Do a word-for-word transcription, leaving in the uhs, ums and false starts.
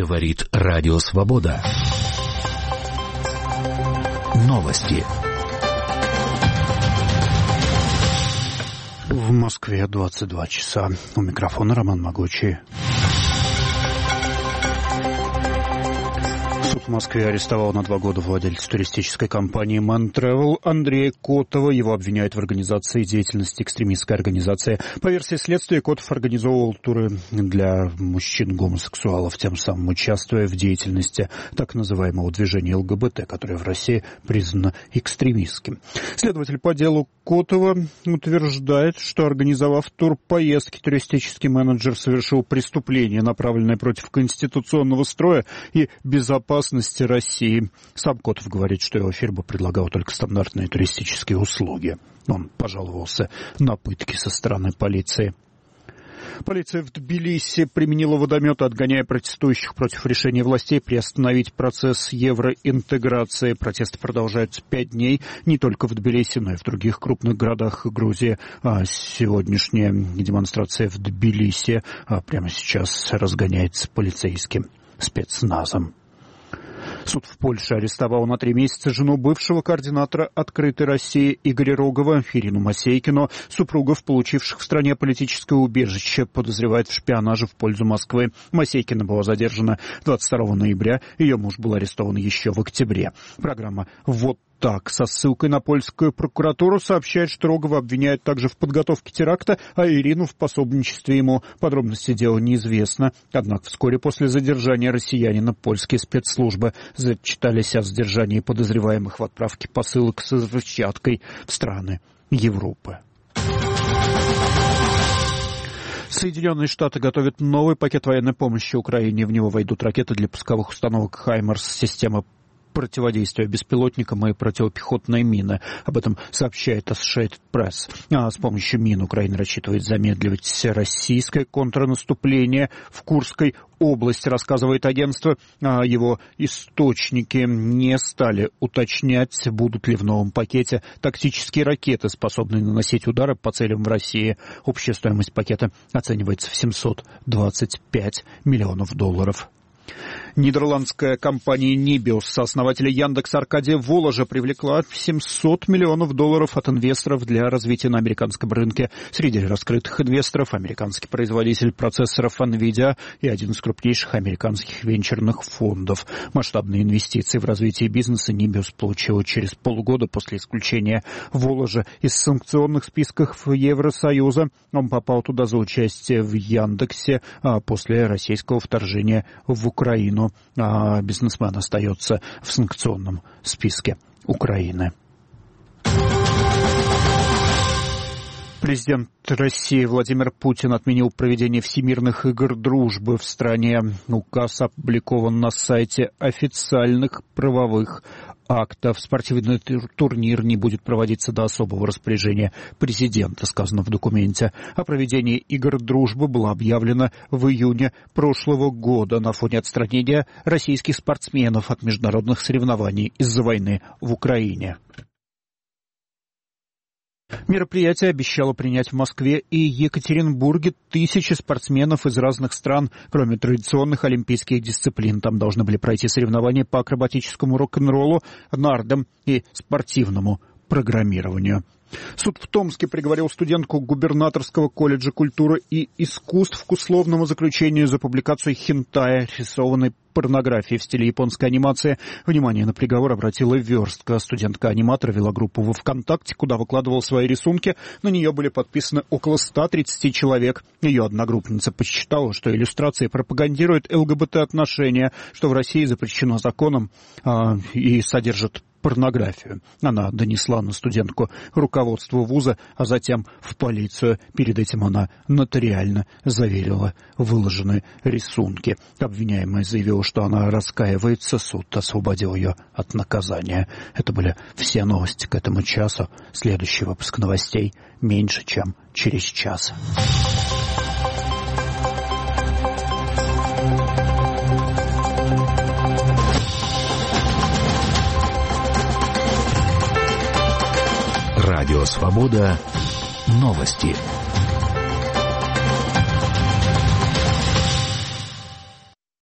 Говорит Радио Свобода. Новости. В Москве двадцать два часа. У микрофона Роман Могучий. Суд в Москве арестовал на два года владельца туристической компании «Мэн Трэвел» Андрея Котова. Его обвиняют в организации деятельности экстремистской организации. По версии следствия, Котов организовывал туры для мужчин-гомосексуалов, тем самым участвуя в деятельности так называемого движения ЛГБТ, которое в России признано экстремистским. Следователь по делу Котова утверждает, что, организовав турпоездки, туристический менеджер совершил преступление, направленное против конституционного строя и безопасности России. Сам Котов говорит, что его фирма предлагала только стандартные туристические услуги. Он пожаловался на пытки со стороны полиции. Полиция в Тбилиси применила водометы, отгоняя протестующих против решения властей приостановить процесс евроинтеграции. Протесты продолжаются пять дней не только в Тбилиси, но и в других крупных городах Грузии. А сегодняшняя демонстрация в Тбилиси а прямо сейчас разгоняется полицейским спецназом. Суд в Польше арестовал на три месяца жену бывшего координатора «Открытой России» Игоря Рогова, Ирину Мосейкину. Супругов, получивших в стране политическое убежище, подозревают в шпионаже в пользу Москвы. Мосейкина была задержана двадцать второго ноября. Ее муж был арестован еще в октябре. Программа «Вот так» со ссылкой на польскую прокуратуру сообщает, что Рогова обвиняют также в подготовке теракта, а Ирину в пособничестве ему. Подробности дела неизвестно. Однако вскоре после задержания россиянина польские спецслужбы зачитались о задержании подозреваемых в отправке посылок с взрывчаткой в страны Европы. Соединенные Штаты готовят новый пакет военной помощи Украине. В него войдут ракеты для пусковых установок «Хаймарс», система противодействия беспилотникам и противопехотной мины. Об этом сообщает Associated Press. А с помощью мин Украина рассчитывает замедливать российское контрнаступление в Курской области, рассказывает агентство. А его источники не стали уточнять, будут ли в новом пакете тактические ракеты, способные наносить удары по целям в России. Общая стоимость пакета оценивается в семьсот двадцать пять миллионов долларов. Нидерландская компания Нибиус, сооснователя Яндекса Аркадия Воложа, привлекла семьсот миллионов долларов от инвесторов для развития на американском рынке. Среди раскрытых инвесторов американский производитель процессоров NVIDIA и один из крупнейших американских венчурных фондов. Масштабные инвестиции в развитие бизнеса Нибиус получила через полгода после исключения Воложа из санкционных списков Евросоюза. Он попал туда за участие в Яндексе а после российского вторжения в Украину. А бизнесмен остается в санкционном списке Украины. Президент России Владимир Путин отменил проведение Всемирных игр дружбы в стране. Указ опубликован на сайте официальных правовых актов. Спортивный турнир не будет проводиться до особого распоряжения президента, сказано в документе. О проведении игр дружбы было объявлено в июне прошлого года на фоне отстранения российских спортсменов от международных соревнований из-за войны в Украине. Мероприятие обещало принять в Москве и Екатеринбурге тысячи спортсменов из разных стран. Кроме традиционных олимпийских дисциплин, там должны были пройти соревнования по акробатическому рок-н-роллу, нардам и спортивному программированию. Суд в Томске приговорил студентку губернаторского колледжа культуры и искусств к условному заключению за публикацию хентая, рисованной порнографии в стиле японской анимации. Внимание на приговор обратила Верстка. Студентка-аниматор вела группу во ВКонтакте, куда выкладывала свои рисунки. На нее были подписаны около ста тридцати человек. Ее одногруппница посчитала, что иллюстрации пропагандируют ЛГБТ-отношения, что в России запрещено законом а, и содержит порнографию. Она донесла на студентку руководство вуза, а затем в полицию. Перед этим она нотариально заверила выложенные рисунки. Обвиняемая заявила, что она раскаивается. Суд освободил ее от наказания. Это были все новости к этому часу. Следующий выпуск новостей меньше, чем через час. Радио Свобода. Новости.